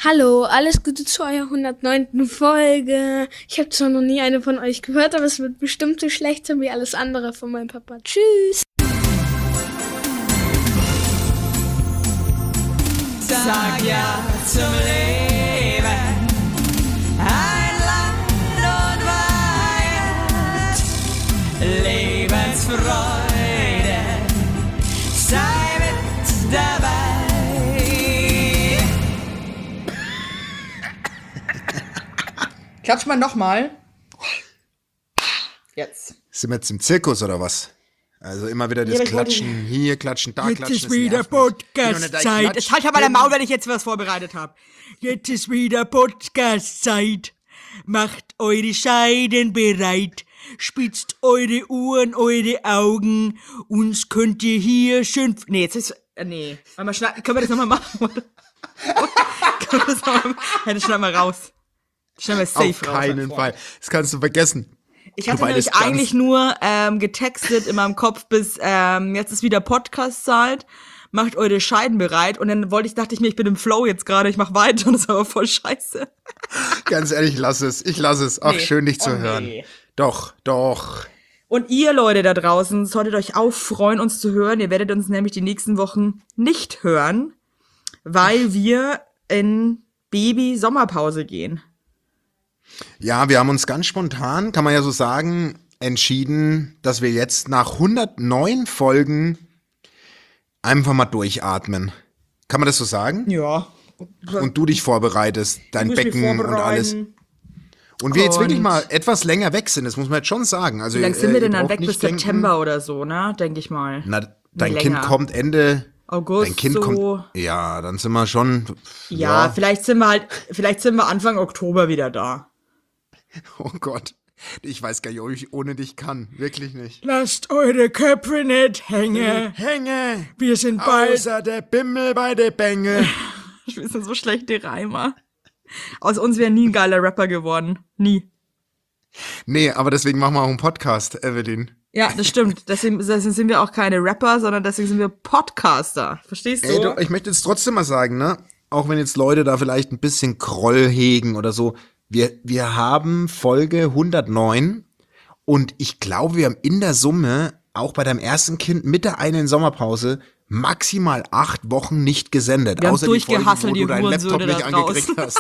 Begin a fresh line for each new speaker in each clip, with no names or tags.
Hallo, alles Gute zu eurer 109. Folge. Ich habe zwar noch nie eine von euch gehört, aber es wird bestimmt so schlecht sein wie alles andere von meinem Papa. Tschüss.
Sag ja zum Leben, ein Land und Weihend, Lebensfreude, sei mit dabei.
Klatsch mal nochmal. Jetzt.
Sind wir jetzt im Zirkus oder was? Also immer wieder das Klatschen, hier klatschen, da
Jetzt
klatschen.
ist wieder Podcast-Zeit. Jetzt halt aber der Maul, wenn ich jetzt was vorbereitet habe. Jetzt ist wieder Podcast-Zeit. Macht eure Scheiden bereit. Spitzt eure Ohren, eure Augen. Uns könnt ihr hier schön... Nee, jetzt ist... Nee. Können wir das nochmal machen? Können wir das nochmal machen? Ja, das schneiden wir raus. Das schneiden wir safe raus.
Auf keinen Fall. Das kannst du vergessen.
Ich hatte nämlich eigentlich nur getextet in meinem Kopf bis jetzt ist wieder Podcast-Zeit, macht eure Scheiden bereit und dann dachte ich mir, ich bin im Flow jetzt gerade, ich mach weiter und das war aber voll scheiße.
Ganz ehrlich, ich lasse es. Ach, schön dich zu hören.
Nee.
Doch.
Und ihr Leute da draußen solltet euch auch freuen, uns zu hören. Ihr werdet uns nämlich die nächsten Wochen nicht hören, weil wir in Baby-Sommerpause gehen.
Ja, wir haben uns ganz spontan, kann man ja so sagen, entschieden, dass wir jetzt nach 109 Folgen einfach mal durchatmen. Kann man das so sagen?
Ja.
Und du dich vorbereitest, dein
Ich muss mich
Becken und alles.
vorbereiten.
Und wir jetzt wirklich mal etwas länger weg sind, das muss man jetzt schon sagen. Also,
Wie lange sind wir denn
ihr
dann
braucht
weg?
nicht
Bis September oder so, ne? Denke ich mal.
Na, dein
Wie
Kind
länger?
kommt Ende
August,
Dein Kind
so.
kommt. Ja, dann sind wir schon.
Ja, vielleicht sind wir Anfang Oktober wieder da.
Oh Gott. Ich weiß gar nicht, ob ich ohne dich kann. Wirklich nicht.
Lasst eure Köpfe nicht hängen.
Hänge!
Wir sind bald.
Außer der Bimmel bei der Bänge.
Wir sind so schlechte Reimer. Aus uns wäre nie ein geiler Rapper geworden. Nie.
Nee, aber deswegen machen wir auch einen Podcast, Evelyn.
Ja, das stimmt. Deswegen sind wir auch keine Rapper, sondern deswegen sind wir Podcaster. Verstehst du?
Ey, du, ich möchte jetzt trotzdem mal sagen, ne? Auch wenn jetzt Leute da vielleicht ein bisschen Groll hegen oder so. Wir haben Folge 109 und ich glaube, wir haben in der Summe auch bei deinem ersten Kind mit der einen Sommerpause maximal 8 Wochen nicht gesendet.
Wir haben
außer die Folge,
durchgehasselt,
wo du
die
deinen Laptop
Hurensöhne
nicht
da
angekriegt
draußen.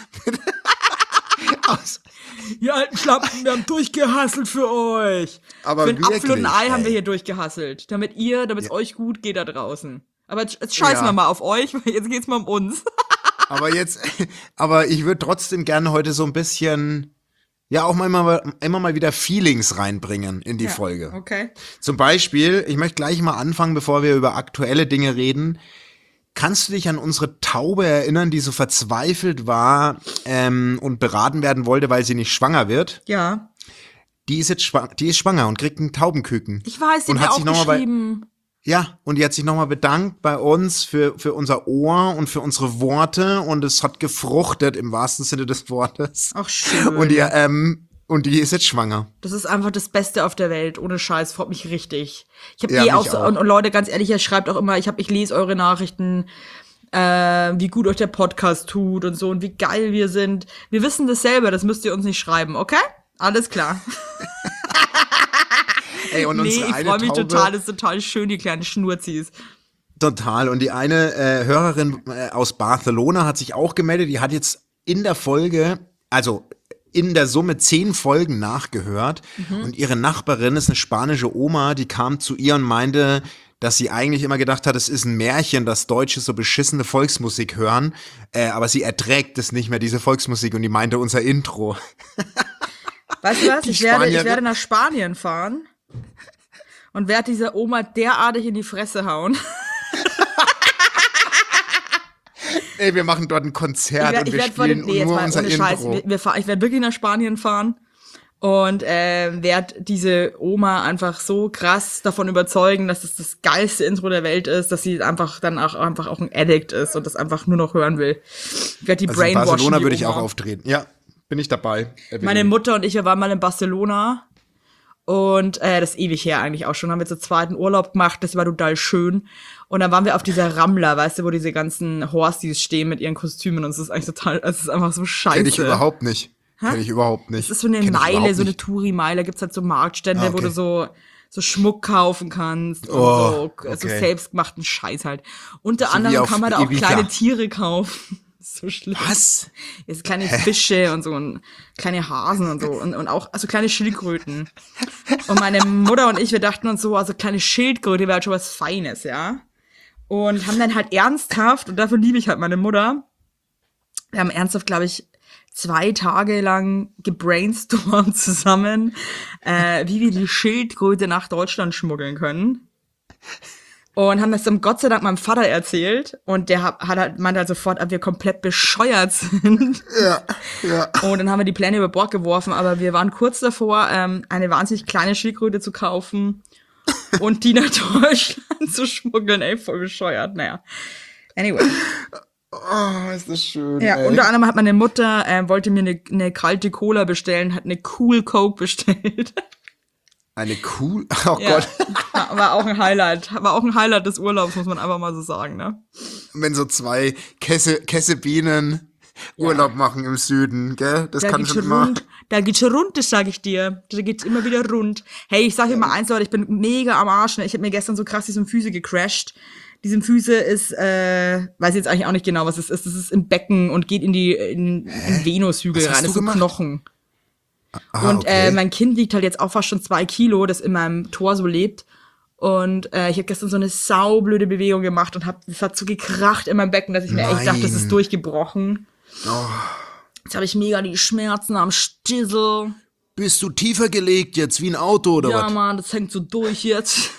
hast.
Ihr alten Schlappen, wir haben durchgehasselt für euch.
Aber
für einen Apfel und ein Ei
wirklich,
haben wir
ey.
hier durchgehasselt. Damit es euch gut geht da draußen. Aber jetzt scheißen
Ja.
wir mal auf euch, weil jetzt geht's mal um uns.
Aber ich würde trotzdem gerne heute so ein bisschen, ja, auch mal immer mal wieder Feelings reinbringen in die Folge.
Okay.
Zum Beispiel, ich möchte gleich mal anfangen, bevor wir über aktuelle Dinge reden. Kannst du dich an unsere Taube erinnern, die so verzweifelt war und beraten werden wollte, weil sie nicht schwanger wird?
Ja.
Die ist jetzt schwanger und kriegt einen Taubenküken.
Ich weiß, die
Und
hat
hat
mir
sich
auch
noch mal
geschrieben.
Ja, und die hat sich nochmal bedankt bei uns für unser Ohr und für unsere Worte und es hat gefruchtet im wahrsten Sinne des Wortes.
Ach, schön.
Und die ist jetzt schwanger.
Das ist einfach das Beste auf der Welt. Ohne Scheiß, freut mich richtig. Ich habe
Ja,
auch
mich
so,
auch.
und Leute, ganz ehrlich, ihr schreibt auch immer, ich lese eure Nachrichten, wie gut euch der Podcast tut und so und wie geil wir sind. Wir wissen das selber, das müsst ihr uns nicht schreiben, okay? Alles klar.
Ey, und
Nee,
unsere
ich
eine
freue mich
Taube,
total, das ist total schön, die kleinen Schnurzis.
Total. Und die eine Hörerin aus Barcelona hat sich auch gemeldet, die hat jetzt in der Folge, also in der Summe 10 Folgen nachgehört und ihre Nachbarin ist eine spanische Oma, die kam zu ihr und meinte, dass sie eigentlich immer gedacht hat, es ist ein Märchen, dass Deutsche so beschissene Volksmusik hören, aber sie erträgt es nicht mehr, diese Volksmusik, und die meinte unser Intro.
Weißt du was?
Die
Ich werde
Spanierin.
nach Spanien fahren und werde dieser Oma derartig in die Fresse hauen.
Ey, wir machen dort ein Konzert und wir
werd vor
spielen
jetzt
nur
mal
unser
ohne Scheiß,
Intro.
ich werde wirklich nach Spanien fahren und werde diese Oma einfach so krass davon überzeugen, dass es das geilste Intro der Welt ist, dass sie einfach dann auch ein Addict ist und das einfach nur noch hören will. Ich werde die
Also in
brainwashen.
Barcelona
die
würde ich
Oma.
auch auftreten. Ja, bin ich dabei.
Meine Mutter und ich, wir waren mal in Barcelona Und das ist ewig her eigentlich auch schon. Haben wir zu zweiten Urlaub gemacht, das war total schön. Und dann waren wir auf dieser Rammler, weißt du, wo diese ganzen Horsties stehen mit ihren Kostümen. Und es ist eigentlich total, es ist einfach so scheiße.
Kenn ich überhaupt nicht. Kenn ich überhaupt nicht.
Es ist so eine Meile, so eine Touri-Meile. Gibt's halt so Marktstände, wo du so Schmuck kaufen kannst und so selbstgemachten Scheiß halt. Unter anderem kann man da auch kleine Tiere kaufen. So schlimm.
Was?
Jetzt kleine Fische und so und kleine Hasen und so und auch also kleine Schildkröten. Und meine Mutter und ich, wir dachten uns so, also kleine Schildkröte wäre halt schon was Feines, ja. Und haben dann halt ernsthaft, und dafür liebe ich halt meine Mutter, wir haben ernsthaft, glaube ich, 2 Tage lang gebrainstormt zusammen, wie wir die Schildkröte nach Deutschland schmuggeln können. Und haben das dann Gott sei Dank meinem Vater erzählt. Und der meinte halt sofort, ob wir komplett bescheuert sind.
Ja.
Und dann haben wir die Pläne über Bord geworfen. Aber wir waren kurz davor, eine wahnsinnig kleine Schildkröte zu kaufen und die nach Deutschland zu schmuggeln. Ey, voll bescheuert. Naja. Anyway.
Oh, ist das schön.
Ja, unter anderem hat meine Mutter, wollte mir eine kalte Cola bestellen, hat eine Cool Coke bestellt.
Eine Cool, Gott.
War auch ein Highlight. War auch ein Highlight des Urlaubs, muss man einfach mal so sagen, ne?
Wenn so 2 Kessebienen Urlaub machen im Süden, gell? Das kann schon mal.
Da geht's schon rund, das sag ich dir. Da geht's immer wieder rund. Hey, ich sag dir mal eins, Leute, ich bin mega am Arsch, ne? Ich habe mir gestern so krass die Symphyse gecrashed. Die Symphyse ist, weiß jetzt eigentlich auch nicht genau, was es ist. Das ist im Becken und geht in den Venushügel rein. Das ist so Knochen. Und mein Kind wiegt halt jetzt auch fast schon 2 Kilo, das in meinem Torso lebt. Und ich habe gestern so eine saublöde Bewegung gemacht und es hat so gekracht in meinem Becken, dass ich mir echt dachte, das ist durchgebrochen. Oh. Jetzt habe ich mega die Schmerzen am Stissel.
Bist du tiefer gelegt jetzt, wie ein Auto oder was?
Ja, Mann, das hängt so durch jetzt.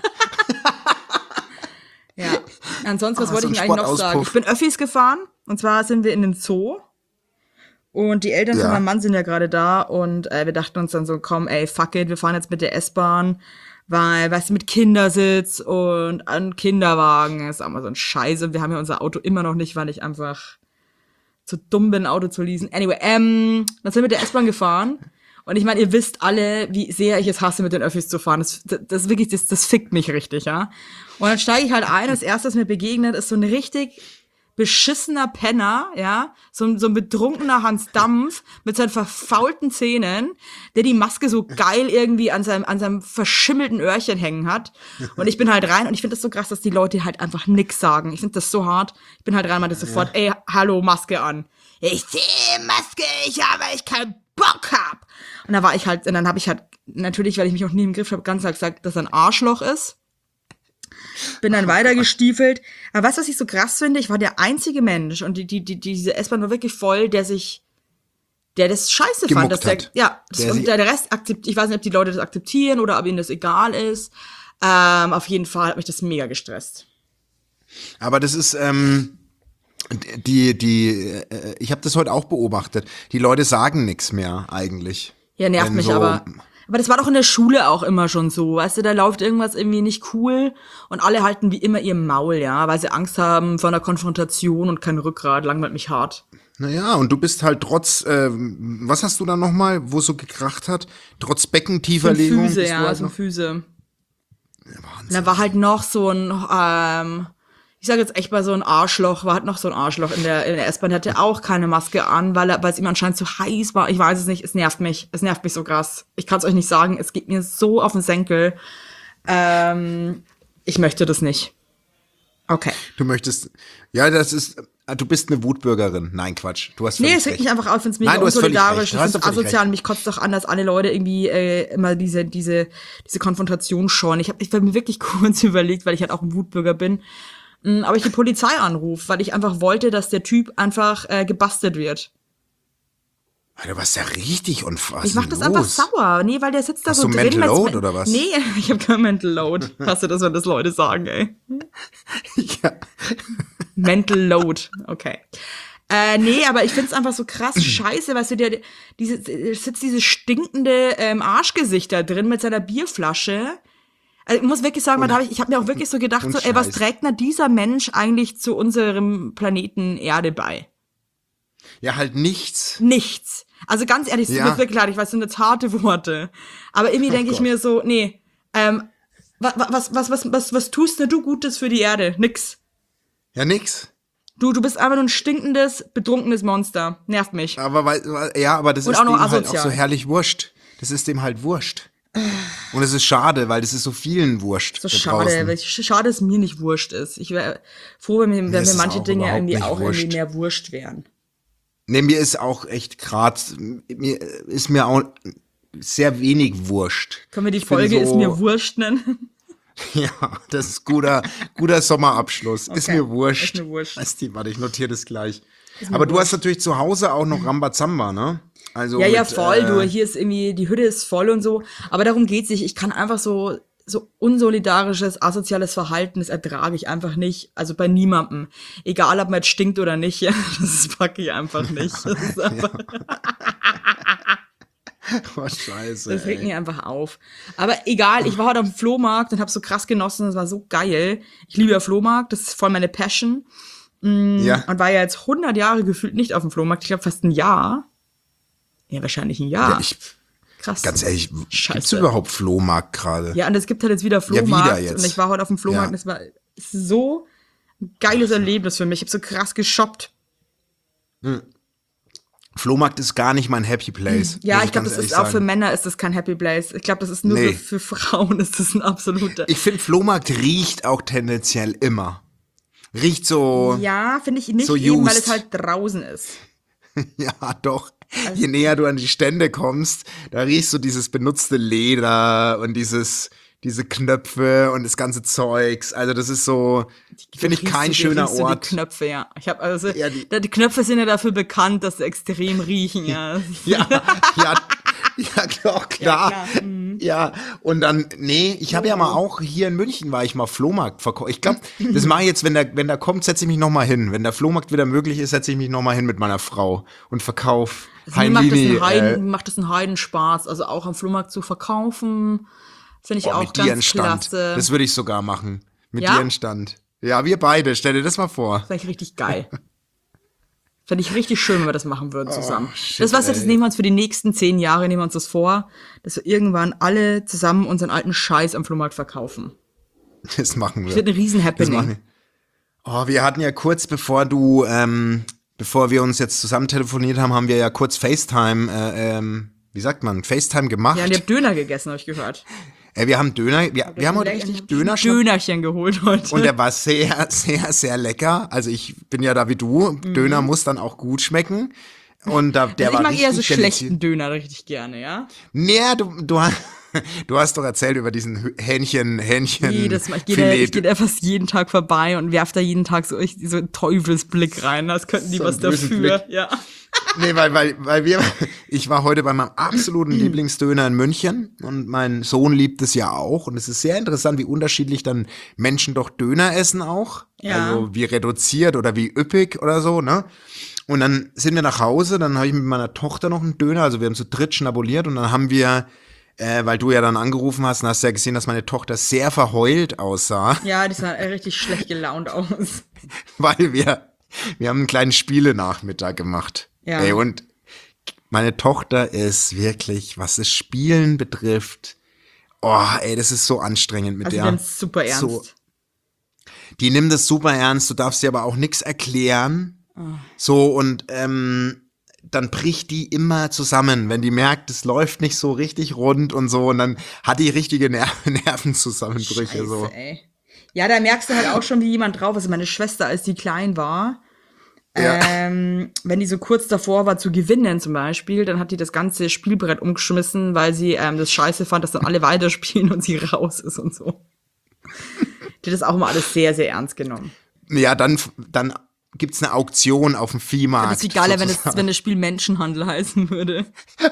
Ja, ansonsten, was wollte ich eigentlich noch sagen? Ich bin Öffis gefahren, und zwar sind wir in den Zoo. Und die Eltern von meinem Mann sind ja gerade da und wir dachten uns dann so, komm, ey, fuck it, wir fahren jetzt mit der S-Bahn, weil, weißt du, mit Kindersitz und an Kinderwagen ist auch mal so ein Scheiß und wir haben ja unser Auto immer noch nicht, weil ich einfach zu dumm bin, ein Auto zu leasen. Anyway, dann sind wir mit der S-Bahn gefahren und ich meine, ihr wisst alle, wie sehr ich es hasse, mit den Öffis zu fahren. Das wirklich, das fickt mich richtig, ja. Und dann steige ich halt ein, das erste, was mir begegnet, ist so ein richtig beschissener Penner, ja, so ein betrunkener Hans Dampf mit seinen verfaulten Zähnen, der die Maske so geil irgendwie an seinem verschimmelten Öhrchen hängen hat. Und ich bin halt rein und ich finde das so krass, dass die Leute halt einfach nix sagen. Ich finde das so hart. Ich bin halt rein und meinte sofort, ey, hallo, Maske an. Ich sehe Maske, weil ich keinen Bock hab. Und dann habe ich halt, natürlich, weil ich mich auch nie im Griff habe, ganz klar gesagt, dass er ein Arschloch ist. Bin dann weitergestiefelt. Aber weißt du, was ich so krass finde? Ich war der einzige Mensch und diese S-Bahn war wirklich voll, der das scheiße fand. Dass der Rest akzeptiert. Ich weiß nicht, ob die Leute das akzeptieren oder ob ihnen das egal ist. Auf jeden Fall hat mich das mega gestresst.
Aber das ist, ich habe das heute auch beobachtet. Die Leute sagen nichts mehr eigentlich.
Ja, nervt mich so, aber das war doch in der Schule auch immer schon so, weißt du, da läuft irgendwas irgendwie nicht cool und alle halten wie immer ihr Maul, ja, weil sie Angst haben vor einer Konfrontation und kein Rückgrat, langweilt mich hart.
Naja, und du bist halt trotz, was hast du da nochmal, wo es so gekracht hat? Trotz Beckentieferlegung?
Symphyse, ja, Symphyse. Ja, Wahnsinn. Da war halt noch so ein, ich sage jetzt echt mal so ein Arschloch, war halt noch so ein Arschloch in der S-Bahn, der hatte auch keine Maske an, weil es ihm anscheinend zu heiß war. Ich weiß es nicht, es nervt mich so krass. Ich kann es euch nicht sagen, es geht mir so auf den Senkel. Ich möchte das nicht. Okay.
Du möchtest, ja, du bist eine Wutbürgerin. Nein, Quatsch, du hast völlig recht.
Es regt mich einfach auf, ich find's mega unsolidarisch, ich find's asozial, mich kotzt doch an, dass alle Leute irgendwie immer diese Konfrontation scheuen. Ich habe mir wirklich kurz überlegt, weil ich halt auch ein Wutbürger bin, aber ich die Polizei anrufe, weil ich einfach wollte, dass der Typ einfach gebastelt wird.
Du warst ja richtig unfassbar.
Ich mach das einfach sauer. Nee, weil der sitzt da
Hast
so
du
drin.
Mental Load oder was?
Nee, ich habe kein Mental Load. Hast du das, wenn das Leute sagen, ey?
Ja.
Mental Load, okay. Nee, aber ich find's einfach so krass scheiße, weißt du, sitzt dieses stinkende Arschgesicht da drin mit seiner Bierflasche. Also ich muss wirklich sagen, ich habe mir auch wirklich so gedacht, so, ey, was trägt denn dieser Mensch eigentlich zu unserem Planeten Erde bei?
Ja, halt nichts.
Nichts.
Also ganz ehrlich, es tut
Ja.
mir wirklich leid, ich weiß, das sind jetzt harte Worte. Aber irgendwie denke ich mir so, nee, was tust denn du Gutes für die Erde? Nix.
Ja, nix.
Du bist einfach nur ein stinkendes, betrunkenes Monster. Nervt mich.
Aber aber das
Und
ist
auch
dem
noch
halt auch
asozial.
so herrlich wurscht. Das ist dem halt wurscht. Und es ist schade, weil das ist so vielen wurscht.
So
da
schade,
draußen.
weil schade, dass mir nicht wurscht ist. Ich wäre froh, wenn mir
ist
manche
auch
Dinge
überhaupt
irgendwie
nicht
auch
wurscht.
irgendwie mehr wurscht wären.
Nee, mir ist auch echt mir auch sehr wenig wurscht.
Können wir die
Ich bin
Folge
so-
Ist mir wurscht nennen?
Ja, das ist guter Sommerabschluss. Ist
Okay,
mir wurscht.
ist mir wurscht.
Warte, ich notiere das gleich. Aber du hast natürlich zu Hause auch noch Rambazamba, ne? Also
Ja,
mit,
voll. Du, hier ist irgendwie, die Hütte ist voll und so. Aber darum geht's nicht. Ich kann einfach so unsolidarisches, asoziales Verhalten, das ertrage ich einfach nicht. Also bei niemandem. Egal, ob man jetzt stinkt oder nicht. Ja, das packe ich einfach nicht. Das ist einfach,
Oh, scheiße.
das regt
ey.
mich einfach auf. Aber egal, ich war heute auf dem Flohmarkt und habe so krass genossen. Das war so geil. Ich liebe ja Flohmarkt. Das ist voll meine Passion.
Ja.
Und war ja jetzt 100 Jahre gefühlt nicht auf dem Flohmarkt. Ich glaube fast ein Jahr. Ja, wahrscheinlich ein Jahr.
Ja,
Krass.
ganz ehrlich, gibt's
Scheiße.
überhaupt Flohmarkt gerade?
Ja, und es gibt halt jetzt wieder
wieder
Flohmarkt.
jetzt.
Und ich war heute auf dem Flohmarkt
Ja.
und es war so ein geiles Erlebnis für mich. Ich habe so krass geshoppt.
Flohmarkt ist gar nicht mein Happy Place.
Ja,
muss
ich glaube,
ganz
das
ehrlich
ist auch für
sagen.
Männer ist das kein Happy Place. Ich glaube, das ist nur
Nee.
für Frauen ist das ein absoluter.
Ich finde, Flohmarkt riecht auch tendenziell immer. Riecht so,
Ja, finde ich nicht
So
eben, weil
used.
es halt draußen ist.
ja doch. Je näher du an die Stände kommst, da riechst du dieses benutzte Leder und diese Knöpfe und das ganze Zeugs. Also das ist so, finde ich, kein schöner
riechst du
Ort.
Die Knöpfe, ja. Ich habe also
Ja,
die Knöpfe sind ja dafür bekannt, dass sie extrem riechen, ja.
Ja, ja, doch, klar.
klar.
Ja, und dann, nee, ich habe ja mal auch, hier in München war ich mal Flohmarkt verkauft. Ich glaube, das mache ich jetzt, wenn der kommt, setze ich mich noch mal hin. Wenn der Flohmarkt wieder möglich ist, setze ich mich noch mal hin mit meiner Frau und verkauf
Also mir
Heinlini,
macht das einen Heidenspaß, also auch am Flohmarkt zu verkaufen, finde ich auch
mit dir einen
ganz
Stand.
klasse.
Das würde ich sogar machen. Mit
Ja?
dir einen Stand. Ja, wir beide, stell dir das mal vor.
Fände ich richtig geil. Fände ich richtig schön, wenn wir das machen würden zusammen.
shit,
das das
ey.
nehmen wir uns für die nächsten 10 Jahre, nehmen wir uns das vor, dass wir irgendwann alle zusammen unseren alten Scheiß am Flohmarkt verkaufen.
Das machen
Das wird
wir.
ein riesen
Das
Happening.
machen wir. Oh, wir hatten ja kurz bevor wir uns jetzt zusammen telefoniert haben, haben wir ja kurz FaceTime, wie sagt man, FaceTime gemacht.
Ja, und ihr habt Döner gegessen, habe ich gehört.
Wir haben Döner, wir haben heute richtig Döner
Dönerchen geholt heute.
und der war sehr, sehr, sehr lecker. Also ich bin ja da wie du, Döner muss dann auch gut schmecken. Und der
also ich
war
mag eher so
richtig
schlechten Döner richtig gerne, ja?
Nee, du hast doch erzählt über diesen Hähnchen
Jedes Mal. Ich gehe
Filet.
da fast jeden Tag vorbei und werfe da jeden Tag so einen Teufelsblick rein, als könnten die
So
was
einen bösen
dafür.
Blick.
Ja.
Nee, ich war heute bei meinem absoluten Lieblingsdöner in München und mein Sohn liebt es ja auch und es ist sehr interessant, wie unterschiedlich dann Menschen doch Döner essen auch.
Ja.
Also wie reduziert oder wie üppig oder so, ne? Und dann sind wir nach Hause, dann habe ich mit meiner Tochter noch einen Döner, also wir haben zu dritt schnabuliert und dann haben wir, weil du ja dann angerufen hast und hast ja gesehen, dass meine Tochter sehr verheult aussah,
Ja, die sah richtig schlecht gelaunt aus.
weil wir haben einen kleinen Spielenachmittag gemacht.
Ja.
Ey, und meine Tochter ist wirklich, was das Spielen betrifft, das ist so anstrengend mit
Also
der.
die nimmt's super ernst.
So, die nimmt es super ernst, du darfst dir aber auch nichts erklären. So, und dann bricht die immer zusammen, wenn die merkt, es läuft nicht so richtig rund und so, und dann hat die richtige Nervenzusammenbrüche.
Scheiße,
So.
ey. Ja, da merkst du halt auch schon, wie jemand drauf ist. Meine Schwester, als die klein war, wenn die so kurz davor war zu gewinnen zum Beispiel, dann hat die das ganze Spielbrett umgeschmissen, weil sie das scheiße fand, dass dann alle weiterspielen und sie raus ist und so. Die hat das auch mal alles sehr, sehr ernst genommen.
Ja, dann gibt's eine Auktion auf dem Viehmarkt.
Das ist viel geiler,
sozusagen.
wenn das Spiel Menschenhandel heißen würde.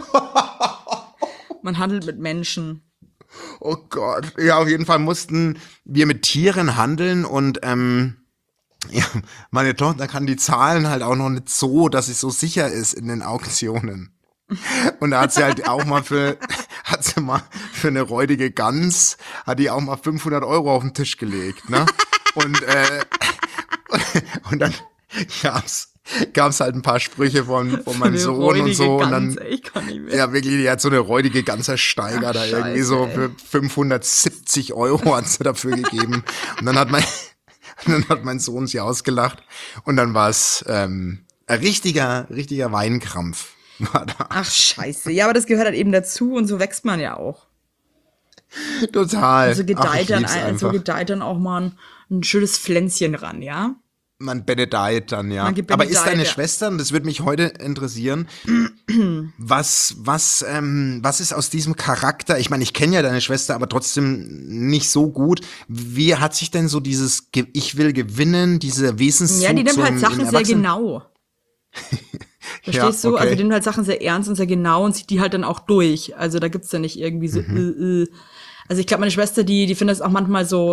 Man handelt mit Menschen.
Oh Gott. Ja, auf jeden Fall mussten wir mit Tieren handeln und ja, meine Tochter kann die Zahlen halt auch noch nicht so, dass sie so sicher ist in den Auktionen. Und da hat sie halt auch mal für eine räudige Gans, hat die auch mal 500 € auf den Tisch gelegt, ne? Und dann gab es halt ein paar Sprüche von meinem
Eine
Sohn und
räudige
so. Und
Gans,
dann,
ich kann nicht mehr.
ja, wirklich, die hat so eine räudige Ganzersteiger
Ach,
da irgendwie
Scheiße,
so
ey.
für 570 € hat sie dafür gegeben. Und dann hat mein Sohn sie ausgelacht. Und dann war es ein richtiger Weinkrampf. War da.
Ach, scheiße. Ja, aber das gehört halt eben dazu und so wächst man ja auch.
Total.
So
Ach,
gedeiht,
ich
dann,
lieb's einfach.
auch mal ein schönes Pflänzchen ran, ja?
Man benedeit dann, ja.
Man gebenedeit,
Aber ist deine
ja.
Schwester, und das würde mich heute interessieren, was ist aus diesem Charakter, ich meine, ich kenne ja deine Schwester, aber trotzdem nicht so gut. Wie hat sich denn so dieses Ich will gewinnen, diese Wesenszug
Ja, die nimmt
so
halt
im
Sachen sehr
Erwachsenen-
genau. Verstehst
Ja,
du?
okay.
Also die nimmt halt Sachen sehr ernst und sehr genau und zieht die halt dann auch durch. Also da gibt's dann nicht irgendwie so, Also ich glaube, meine Schwester, die findet es auch manchmal so,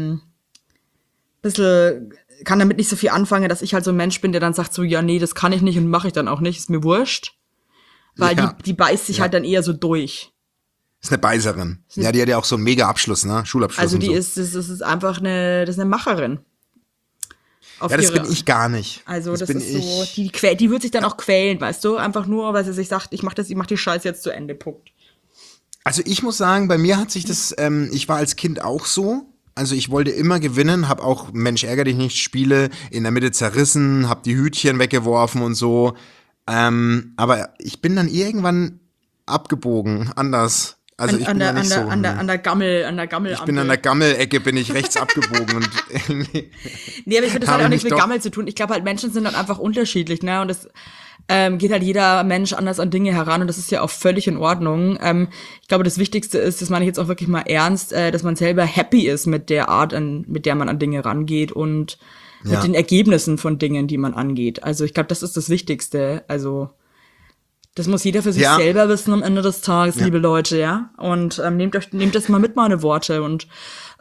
bisschen, kann damit nicht so viel anfangen, dass ich halt so ein Mensch bin, der dann sagt so, ja, nee, das kann ich nicht und mache ich dann auch nicht, ist mir wurscht. Weil
Ja.
die beißt sich halt dann eher so durch.
Ist eine Beiserin. Ja, die hat ja auch so einen Mega-Abschluss, ne? Schulabschluss
Also
und
die
so.
das ist einfach das ist eine Macherin. Auf
Ja, das
ihre-
bin ich gar nicht.
Also das
bin
ist so,
ich.
die wird sich dann auch quälen, weißt du? Einfach nur, weil sie sich sagt, ich mach die Scheiße jetzt zu Ende, Punkt.
Also ich muss sagen, bei mir hat sich das, ich war als Kind auch so. Also ich wollte immer gewinnen, habe auch Mensch ärger dich nicht Spiele in der Mitte zerrissen, habe die Hütchen weggeworfen und so. Aber ich bin dann irgendwann abgebogen, anders. Also ich bin ja nicht so.
An der Gammel.
Ich bin an der Gammelecke, bin ich rechts abgebogen und irgendwie.
Nee, aber ich finde, das
Habe
hat auch
ich
nichts
mich
mit
doch-
Gammel zu tun. Ich glaube halt, Menschen sind dann einfach unterschiedlich, ne? Und das geht halt jeder Mensch anders an Dinge heran und das ist ja auch völlig in Ordnung. Ich glaube, das Wichtigste ist, das meine ich jetzt auch wirklich mal ernst, dass man selber happy ist mit der Art, mit der man an Dinge rangeht und
Ja.
mit den Ergebnissen von Dingen, die man angeht. Also ich glaube, das ist das Wichtigste. Also das muss jeder für sich
Ja.
selber wissen am Ende des Tages, liebe Leute, ja. Und nehmt das mal mit, meine Worte und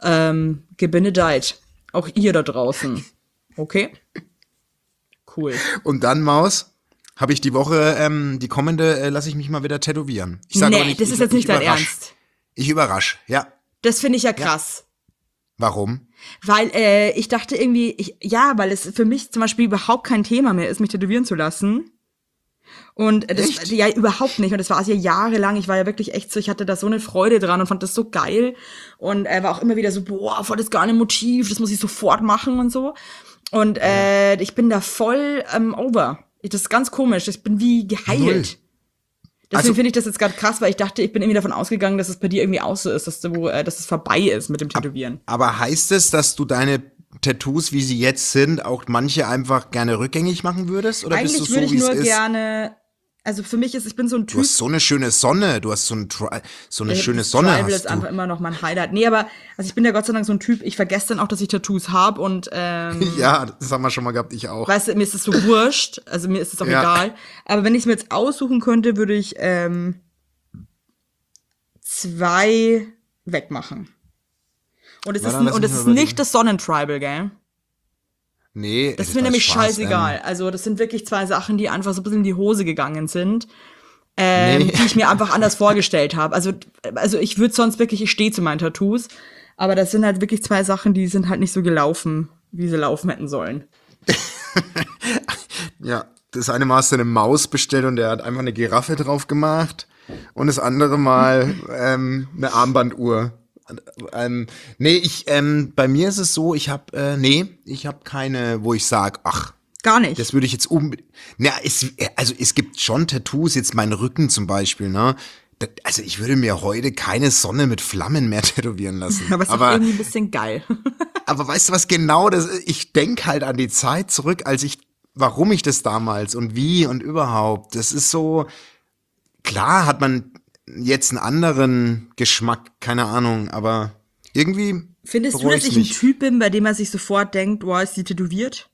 gebenedeit. Auch ihr da draußen. Okay? Cool.
Und dann, Maus, habe ich die Woche, die kommende, lasse ich mich mal wieder tätowieren. Ich sag
Nee,
aber nicht,
das ist jetzt nicht dein
überrasch.
Ernst.
Ich überrasch, ja.
Das finde ich ja krass.
Warum?
Weil ich dachte irgendwie, weil es für mich zum Beispiel überhaupt kein Thema mehr ist, mich tätowieren zu lassen. Und das,
Echt?
ja, überhaupt nicht. Und das war also jahrelang, ich war ja wirklich echt so, ich hatte da so eine Freude dran und fand das so geil. Und war auch immer wieder so, boah, voll das geile Motiv, das muss ich sofort machen und so. Und ich bin da voll over. Das ist ganz komisch, ich bin wie geheilt.
Null.
Deswegen
Also-
finde ich das jetzt gerade krass, weil ich dachte, ich bin irgendwie davon ausgegangen, dass es bei dir irgendwie auch so ist, dass es vorbei ist mit dem Tätowieren.
Aber heißt es, dass du deine Tattoos, wie sie jetzt sind, auch manche einfach gerne rückgängig machen würdest? Oder bist du
Eigentlich
so,
würde ich
wie es
nur
ist?
gerne, also für mich ich bin so ein
Du
Typ.
hast so eine schöne Sonne, du hast so eine schöne Sonne
Tribal
hast
ist einfach
du.
immer noch mein Highlight. Nee, aber also ich bin ja Gott sei Dank so ein Typ, ich vergesse dann auch, dass ich Tattoos habe und
Ja, das haben wir schon mal gehabt, ich auch.
weißt du, mir ist es so wurscht, also mir ist es auch
Ja.
egal. Aber wenn ich es mir jetzt aussuchen könnte, würde ich 2 wegmachen. Und es
Warte,
ist,
lass
und
mich
es
mal
ist
überlegen.
nicht das Sonnentribal, gell?
Nee,
Das ist
war
mir nämlich
Spaß,
scheißegal. Also das sind wirklich 2 Sachen, die einfach so ein bisschen in die Hose gegangen sind.
Nee.
Die ich mir einfach anders vorgestellt habe. Also ich würde sonst wirklich, ich stehe zu meinen Tattoos, aber das sind halt wirklich 2 Sachen, die sind halt nicht so gelaufen, wie sie laufen hätten sollen.
Ja, das eine Mal hast du eine Maus bestellt und der hat einfach eine Giraffe drauf gemacht und das andere Mal eine Armbanduhr. Bei mir ist es so, ich habe keine, wo ich sage, ach,
Gar nicht.
das würde ich jetzt es gibt schon Tattoos, jetzt mein Rücken zum Beispiel, ne? Also ich würde mir heute keine Sonne mit Flammen mehr tätowieren lassen.
aber es ist auch irgendwie ein bisschen geil.
Aber weißt du was genau das ist? Ich denke halt an die Zeit zurück, warum ich das damals und wie und überhaupt. Das ist so, klar hat man jetzt einen anderen Geschmack, keine Ahnung, aber irgendwie
Findest du,
bereue
dass
ich's
ich ein
nicht.
Typ bin, bei dem man sich sofort denkt, boah, ist die tätowiert?